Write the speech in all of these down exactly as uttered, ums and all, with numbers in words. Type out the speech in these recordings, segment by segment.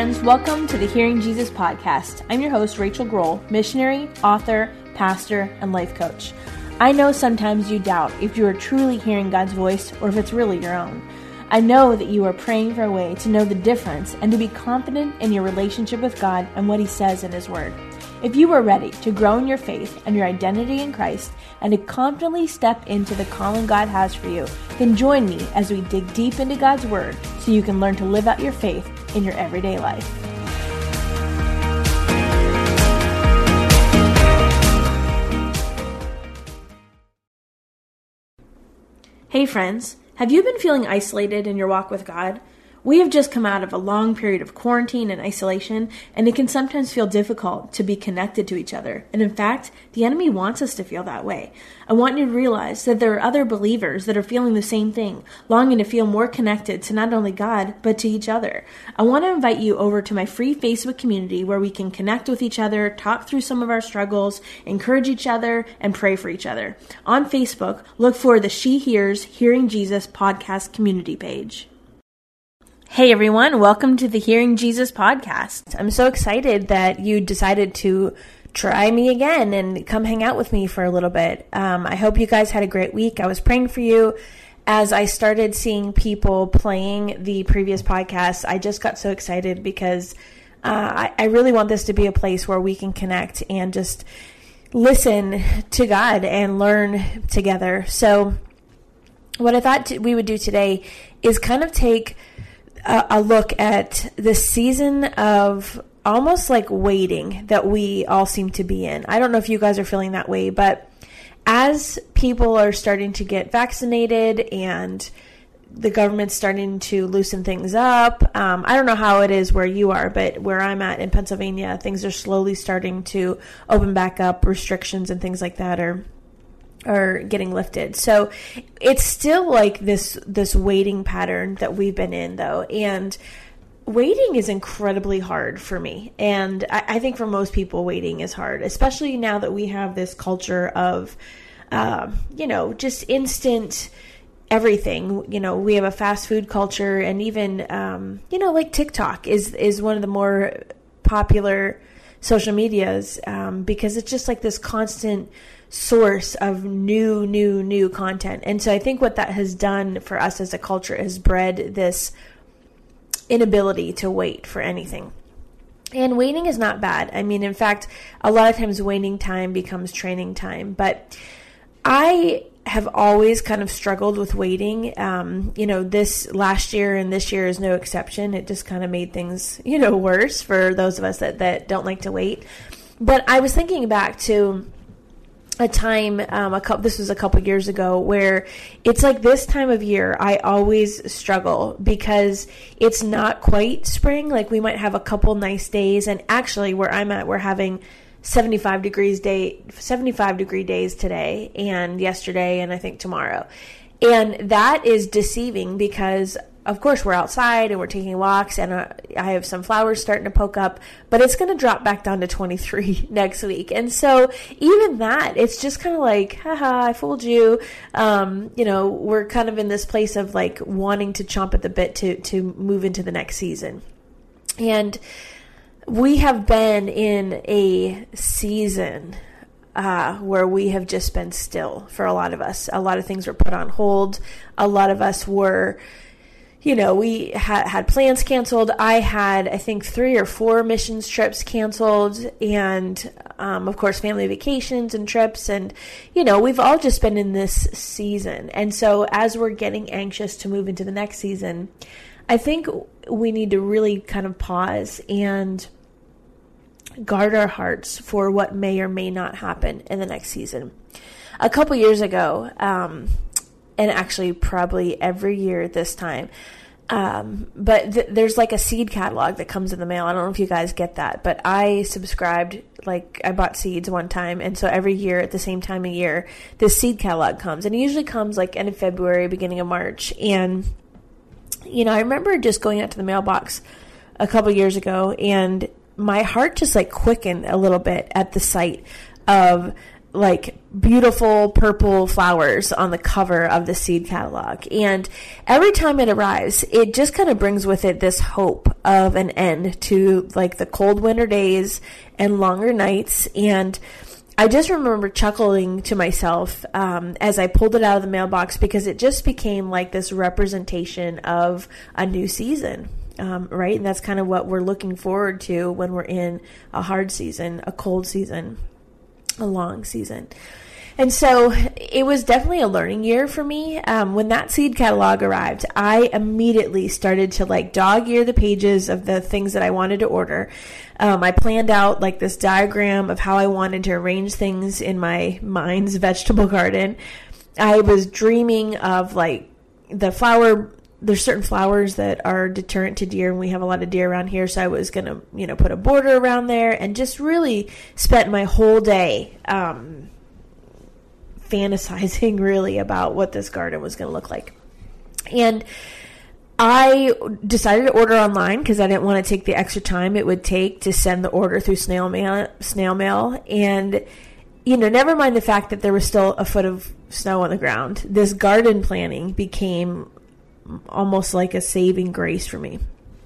friends, welcome to the Hearing Jesus podcast. I'm your host, Rachel Grohl, missionary, author, pastor, and life coach. I know sometimes you doubt if you are truly hearing God's voice or if it's really your own. I know that you are praying for a way to know the difference and to be confident in your relationship with God and what He says in His Word. If you are ready to grow in your faith and your identity in Christ and to confidently step into the calling God has for you, then join me as we dig deep into God's Word so you can learn to live out your faith in your everyday life. Hey friends, have you been feeling isolated in your walk with God? We have just come out of a long period of quarantine and isolation, and it can sometimes feel difficult to be connected to each other. And in fact, the enemy wants us to feel that way. I want you to realize that there are other believers that are feeling the same thing, longing to feel more connected to not only God, but to each other. I want to invite you over to my free Facebook community where we can connect with each other, talk through some of our struggles, encourage each other, and pray for each other. On Facebook, look for the She Hears Hearing Jesus podcast community page. Hey everyone, welcome to the Hearing Jesus podcast. I'm so excited that you decided to try me again and come hang out with me for a little bit. Um, I hope you guys had a great week. I was praying for you as I started seeing people playing the previous podcast. I just got so excited because uh, I, I really want this to be a place where we can connect and just listen to God and learn together. So what I thought t- we would do today is kind of take a look at the season of almost like waiting that we all seem to be in. I don't know if you guys are feeling that way, but as people are starting to get vaccinated and the government's starting to loosen things up, um, I don't know how it is where you are, but where I'm at in Pennsylvania, things are slowly starting to open back up. Restrictions and things like that are are getting lifted. So it's still like this this waiting pattern that we've been in though. And waiting is incredibly hard for me. And I, I think for most people, waiting is hard, especially now that we have this culture of, uh, you know, just instant everything. You know, we have a fast food culture, and even, um, you know, like TikTok is, is one of the more popular social medias um, because it's just like this constant source of new, new, new content. And so I think what that has done for us as a culture has bred this inability to wait for anything. And waiting is not bad. I mean, in fact, a lot of times waiting time becomes training time. But I have always kind of struggled with waiting. Um, you know, this last year and this year is no exception. It just kind of made things, you know, worse for those of us that, that don't like to wait. But I was thinking back to a time, um, a couple, this was a couple years ago, where it's like this time of year, I always struggle because it's not quite spring. Like we might have a couple nice days, and actually where I'm at, we're having seventy-five degrees day, seventy-five degree days today and yesterday, and I think tomorrow. And that is deceiving because of course we're outside and we're taking walks, and uh, I have some flowers starting to poke up, but it's going to drop back down to twenty-three next week. And so even that, it's just kind of like, haha, I fooled you. Um, you know, we're kind of in this place of like wanting to chomp at the bit to, to move into the next season. And we have been in a season uh, where we have just been still for a lot of us. A lot of things were put on hold. A lot of us were, you know, we had, had plans canceled. I had, I think, three or four missions trips canceled, and, um, of course, family vacations and trips. And, you know, we've all just been in this season. And so as we're getting anxious to move into the next season, I think we need to really kind of pause and guard our hearts for what may or may not happen in the next season. A couple years ago, um, and actually probably every year at this time. Um, but th- there's like a seed catalog that comes in the mail. I don't know if you guys get that, but I subscribed, like I bought seeds one time. And so every year at the same time of year, this seed catalog comes, and it usually comes like end of February, beginning of March. And, you know, I remember just going out to the mailbox a couple years ago, and my heart just like quickened a little bit at the sight of like beautiful purple flowers on the cover of the seed catalog. And every time it arrives, it just kind of brings with it this hope of an end to like the cold winter days and longer nights. And I just remember chuckling to myself um, as I pulled it out of the mailbox, because it just became like this representation of a new season. Um, right? And that's kind of what we're looking forward to when we're in a hard season, a cold season, a long season. And so it was definitely a learning year for me. Um, when that seed catalog arrived, I immediately started to like dog ear the pages of the things that I wanted to order. Um, I planned out like this diagram of how I wanted to arrange things in my mind's vegetable garden. I was dreaming of like the flower. There's certain flowers that are deterrent to deer, and we have a lot of deer around here. So I was going to, you know, put a border around there, and just really spent my whole day, um, fantasizing really about what this garden was going to look like. And I decided to order online because I didn't want to take the extra time it would take to send the order through snail mail, snail mail. And, you know, never mind the fact that there was still a foot of snow on the ground. This garden planning became almost like a saving grace for me.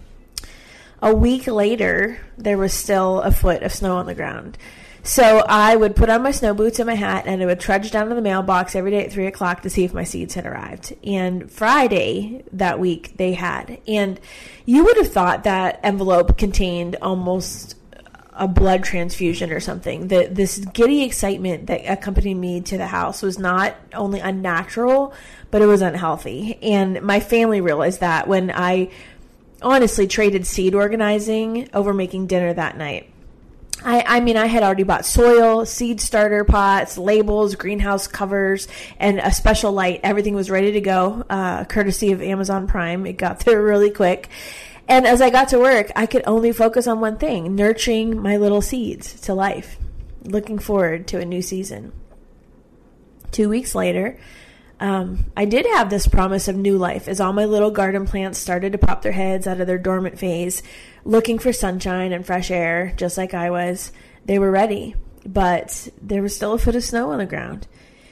A week later, there was still a foot of snow on the ground. So I would put on my snow boots and my hat, and I would trudge down to the mailbox every day at three o'clock to see if my seeds had arrived. And Friday that week, they had. And you would have thought that envelope contained almost a blood transfusion or something. The, this giddy excitement that accompanied me to the house was not only unnatural, but it was unhealthy. And my family realized that when I honestly traded seed organizing over making dinner that night. I, I mean, I had already bought soil, seed starter pots, labels, greenhouse covers, and a special light. Everything was ready to go, uh, courtesy of Amazon Prime. It got there really quick. And as I got to work, I could only focus on one thing, nurturing my little seeds to life, looking forward to a new season. Two weeks later, um, I did have this promise of new life as all my little garden plants started to pop their heads out of their dormant phase, looking for sunshine and fresh air, just like I was. They were ready, but there was still a foot of snow on the ground.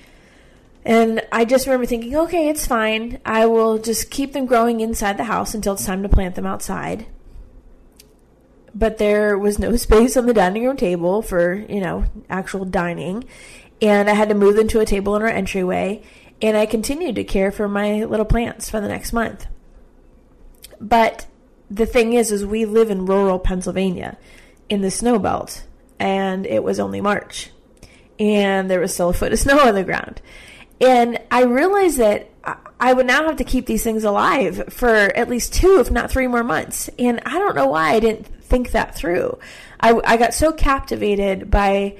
And I just remember thinking, okay, it's fine. I will just keep them growing inside the house until it's time to plant them outside. But there was no space on the dining room table for, you know, actual dining. And I had to move them to a table in our entryway. And I continued to care for my little plants for the next month. But the thing is, is we live in rural Pennsylvania in the snow belt. And it was only March. And there was still a foot of snow on the ground. And I realized that I would now have to keep these things alive for at least two, if not three more months. And I don't know why I didn't think that through. I, I got so captivated by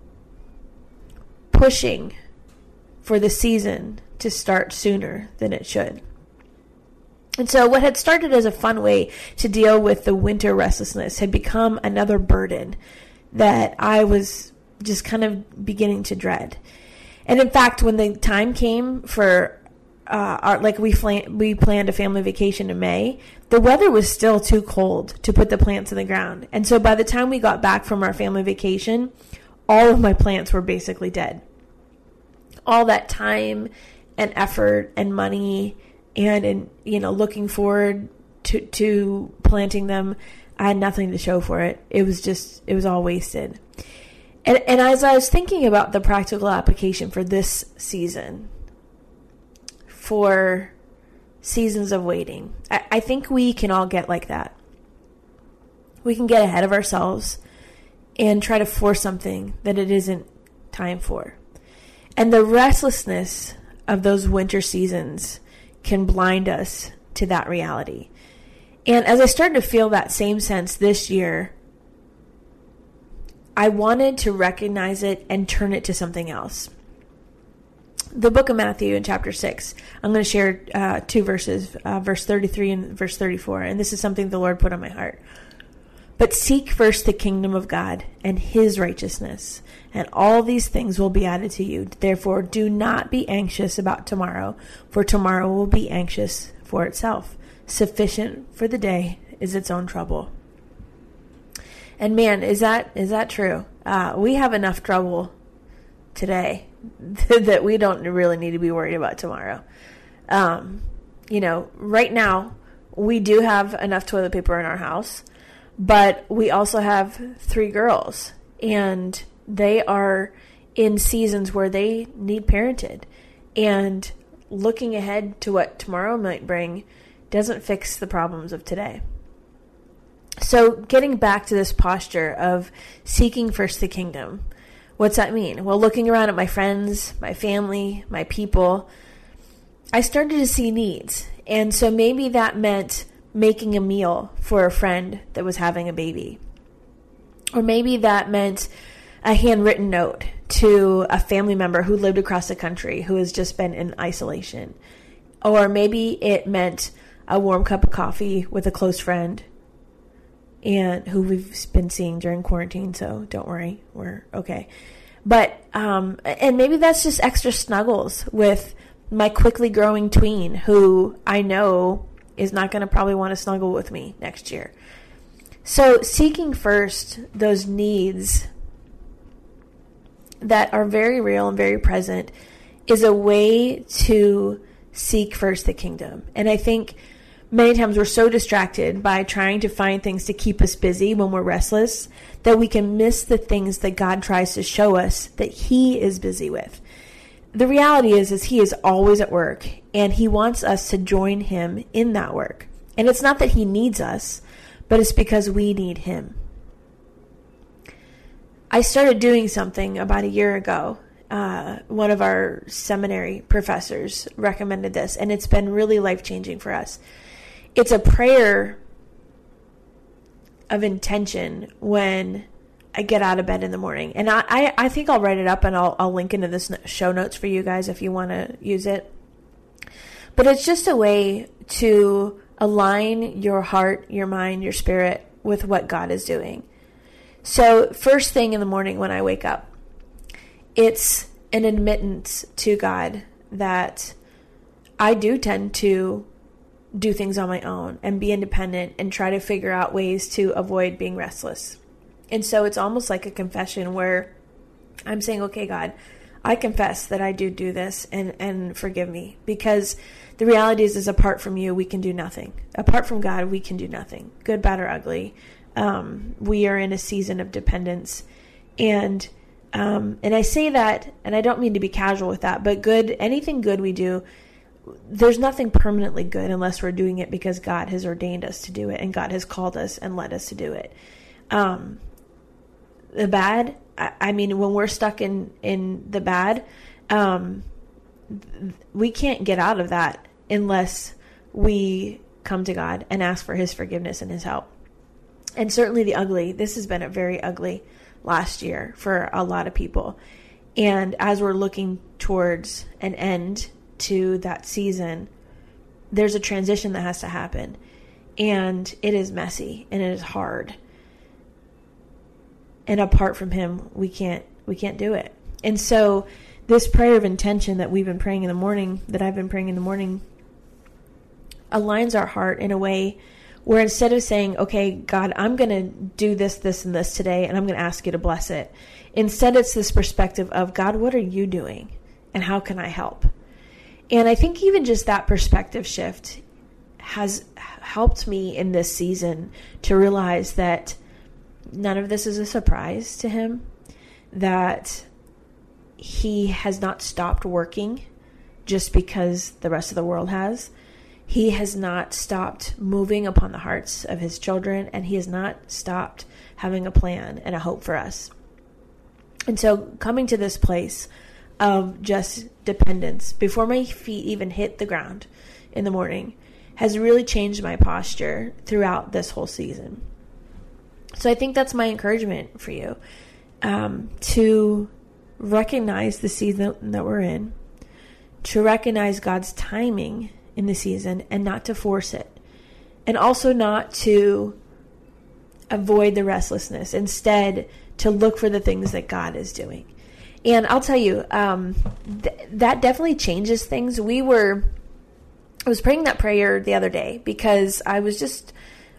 pushing for the season to start sooner than it should. And so what had started as a fun way to deal with the winter restlessness had become another burden that I was just kind of beginning to dread. And in fact, when the time came for, uh, our, like we flan- we planned a family vacation in May, the weather was still too cold to put the plants in the ground. And so by the time we got back from our family vacation, all of my plants were basically dead. All that time and effort and money and, and you know, looking forward to, to planting them, I had nothing to show for it. It was just, it was all wasted. And, and as I was thinking about the practical application for this season, for seasons of waiting, I, I think we can all get like that. We can get ahead of ourselves and try to force something that it isn't time for. And the restlessness of those winter seasons can blind us to that reality. And as I started to feel that same sense this year, I wanted to recognize it and turn it to something else. The book of Matthew in chapter six, I'm going to share uh, two verses, uh, verse thirty-three and verse thirty-four, and this is something the Lord put on my heart. But seek first the kingdom of God and his righteousness, and all these things will be added to you. Therefore, do not be anxious about tomorrow, for tomorrow will be anxious for itself. Sufficient for the day is its own trouble. And man, is that is that true? Uh, we have enough trouble today that we don't really need to be worried about tomorrow. Um, you know, right now we do have enough toilet paper in our house, but we also have three girls, and they are in seasons where they need parented, and looking ahead to what tomorrow might bring doesn't fix the problems of today. So getting back to this posture of seeking first the kingdom, what's that mean? Well, looking around at my friends, my family, my people, I started to see needs. And so maybe that meant making a meal for a friend that was having a baby. Or maybe that meant a handwritten note to a family member who lived across the country who has just been in isolation. Or maybe it meant a warm cup of coffee with a close friend and who we've been seeing during quarantine, so don't worry, we're okay. But, um, and maybe that's just extra snuggles with my quickly growing tween who I know is not going to probably want to snuggle with me next year. So seeking first those needs that are very real and very present is a way to seek first the kingdom. And I think many times we're so distracted by trying to find things to keep us busy when we're restless that we can miss the things that God tries to show us that he is busy with. The reality is, is he is always at work, and he wants us to join him in that work. And it's not that he needs us, but it's because we need him. I started doing something about a year ago. Uh, one of our seminary professors recommended this, and it's been really life-changing for us. It's a prayer of intention when I get out of bed in the morning. And I, I, I think I'll write it up and I'll, I'll link into this show notes for you guys if you want to use it. But it's just a way to align your heart, your mind, your spirit with what God is doing. So first thing in the morning when I wake up, it's an admittance to God that I do tend to do things on my own and be independent and try to figure out ways to avoid being restless. And so it's almost like a confession where I'm saying, okay, God, I confess that I do do this and, and forgive me, because the reality is, is apart from you, we can do nothing. Apart from God, we can do nothing, good, bad, or ugly. Um, we are in a season of dependence. And, um, and I say that, and I don't mean to be casual with that, but good, anything good we do, there's nothing permanently good unless we're doing it because God has ordained us to do it and God has called us and led us to do it. Um, the bad, I, I mean, when we're stuck in, in the bad, um, we can't get out of that unless we come to God and ask for his forgiveness and his help. And certainly the ugly, this has been a very ugly last year for a lot of people. And as we're looking towards an end to that season, there's a transition that has to happen, and it is messy and it is hard, and apart from him we can't we can't do it. And so this prayer of intention that we've been praying in the morning, that I've been praying in the morning, aligns our heart in a way where instead of saying, okay, God, I'm going to do this, this, and this today, and I'm going to ask you to bless it, instead it's this perspective of, God, what are you doing and how can I help? And I think even just that perspective shift has helped me in this season to realize that none of this is a surprise to him, that he has not stopped working just because the rest of the world has. He has not stopped moving upon the hearts of his children, and he has not stopped having a plan and a hope for us. And so coming to this place of just dependence before my feet even hit the ground in the morning has really changed my posture throughout this whole season. So I think that's my encouragement for you, um, to recognize the season that we're in, to recognize God's timing in the season and not to force it, and also not to avoid the restlessness, instead to look for the things that God is doing. And I'll tell you, um, th- that definitely changes things. We were, I was praying that prayer the other day because I was just,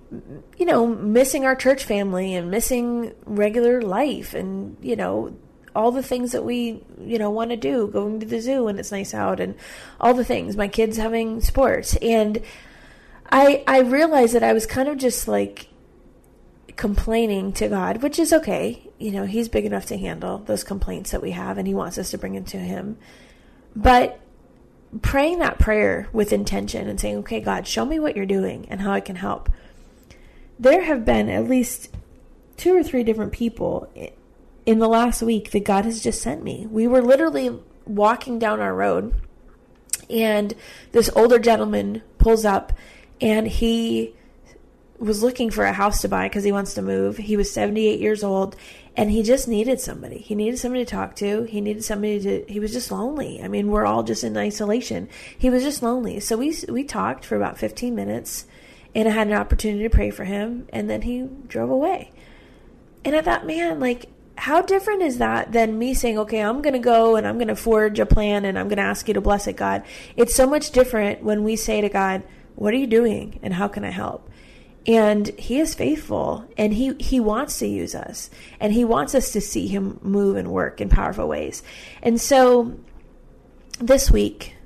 you know, missing our church family and missing regular life and, you know, all the things that we, you know, want to do, going to the zoo when it's nice out and all the things, my kids having sports. And I, I realized that I was kind of just like complaining to God, which is okay. You know, he's big enough to handle those complaints that we have, and he wants us to bring them to him. But praying that prayer with intention and saying, okay, God, show me what you're doing and how I can help. There have been at least two or three different people in the last week that God has just sent me. We were literally walking down our road, and this older gentleman pulls up, and he was looking for a house to buy because he wants to move. He was seventy-eight years old, and he just needed somebody. He needed somebody to talk to. He needed somebody to, he was just lonely. I mean, we're all just in isolation. He was just lonely. So we we talked for about fifteen minutes, and I had an opportunity to pray for him, and then he drove away. And I thought, man, like, how different is that than me saying, okay, I'm going to go and I'm going to forge a plan and I'm going to ask you to bless it, God. It's so much different when we say to God, what are you doing and how can I help? And he is faithful, and he, he wants to use us, and he wants us to see him move and work in powerful ways. And so this week,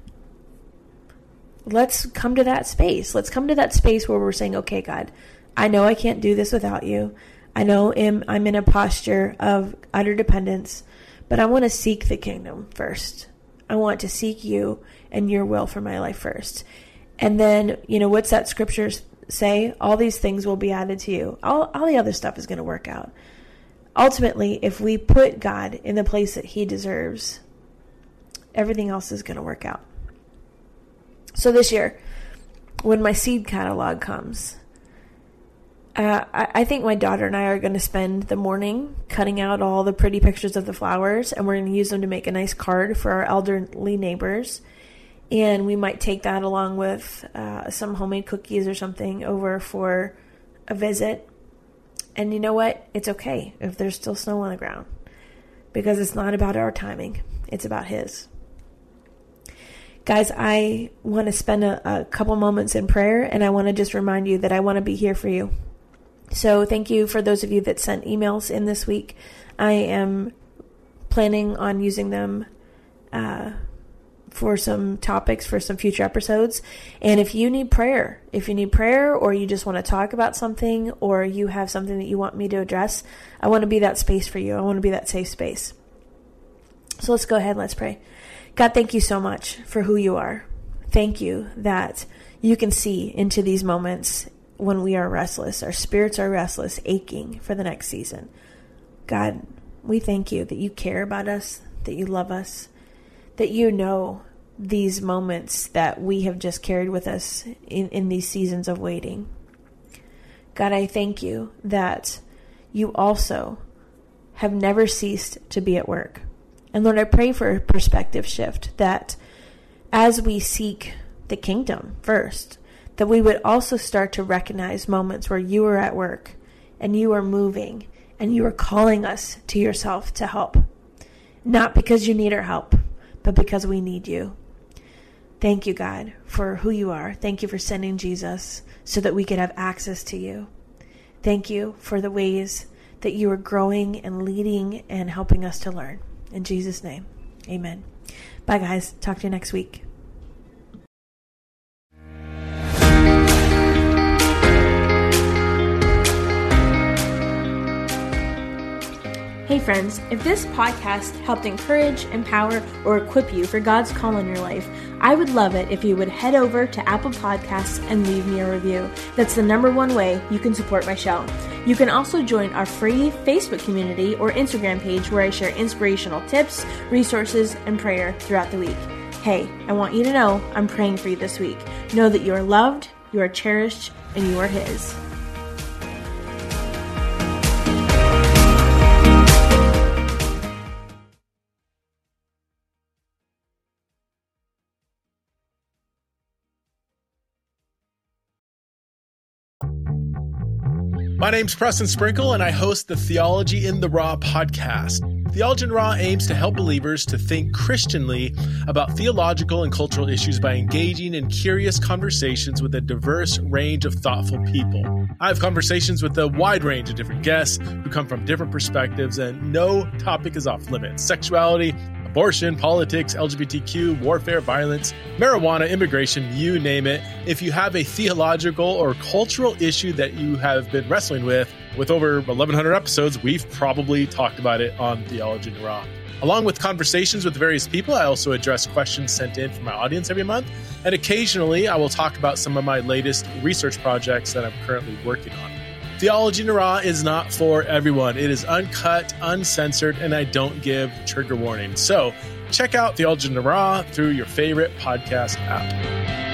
let's come to that space. Let's come to that space where we're saying, okay, God, I know I can't do this without you. I know I'm, I'm in a posture of utter dependence, but I want to seek the kingdom first. I want to seek you and your will for my life first. And then, you know, what's that scripture say? All these things will be added to you. All, all the other stuff is going to work out. Ultimately, if we put God in the place that he deserves, everything else is going to work out. So this year, when my seed catalog comes, uh, I, I think my daughter and I are going to spend the morning cutting out all the pretty pictures of the flowers, and we're going to use them to make a nice card for our elderly neighbors. And we might take that along with uh, some homemade cookies or something over for a visit. And you know what? It's okay if there's still snow on the ground, because it's not about our timing. It's about his. Guys, I want to spend a, a couple moments in prayer, and I want to just remind you that I want to be here for you. So thank you for those of you that sent emails in this week. I am planning on using them uh for some topics for some future episodes. And if you need prayer, if you need prayer, or you just want to talk about something, or you have something that you want me to address, I want to be that space for you. I want to be that safe space. So let's go ahead. Let's pray. God, thank you so much for who you are. Thank you that you can see into these moments when we are restless. Our spirits are restless, aching for the next season. God, we thank you that you care about us, that you love us, that you know these moments that we have just carried with us in, in these seasons of waiting. God, I thank you that you also have never ceased to be at work. And Lord, I pray for a perspective shift, that as we seek the kingdom first, that we would also start to recognize moments where you are at work and you are moving and you are calling us to yourself to help. Not because you need our help, but because we need you. Thank you, God, for who you are. Thank you for sending Jesus so that we could have access to you. Thank you for the ways that you are growing and leading and helping us to learn. In Jesus' name, amen. Bye, guys. Talk to you next week. Hey friends, if this podcast helped encourage, empower, or equip you for God's call in your life, I would love it if you would head over to Apple Podcasts and leave me a review. That's the number one way you can support my show. You can also join our free Facebook community or Instagram page where I share inspirational tips, resources, and prayer throughout the week. Hey, I want you to know I'm praying for you this week. Know that you are loved, you are cherished, and you are His. My name's Preston Sprinkle, and I host the Theology in the Raw podcast. Theology in the Raw aims to help believers to think Christianly about theological and cultural issues by engaging in curious conversations with a diverse range of thoughtful people. I have conversations with a wide range of different guests who come from different perspectives, and no topic is off limits. Sexuality, abortion, politics, L G B T Q, warfare, violence, marijuana, immigration, you name it. If you have a theological or cultural issue that you have been wrestling with, with over eleven hundred episodes, we've probably talked about it on Theology in the Raw. Along with conversations with various people, I also address questions sent in from my audience every month. And occasionally, I will talk about some of my latest research projects that I'm currently working on. Theology in the Raw is not for everyone. It is uncut, uncensored, and I don't give trigger warnings. So check out Theology in the Raw through your favorite podcast app.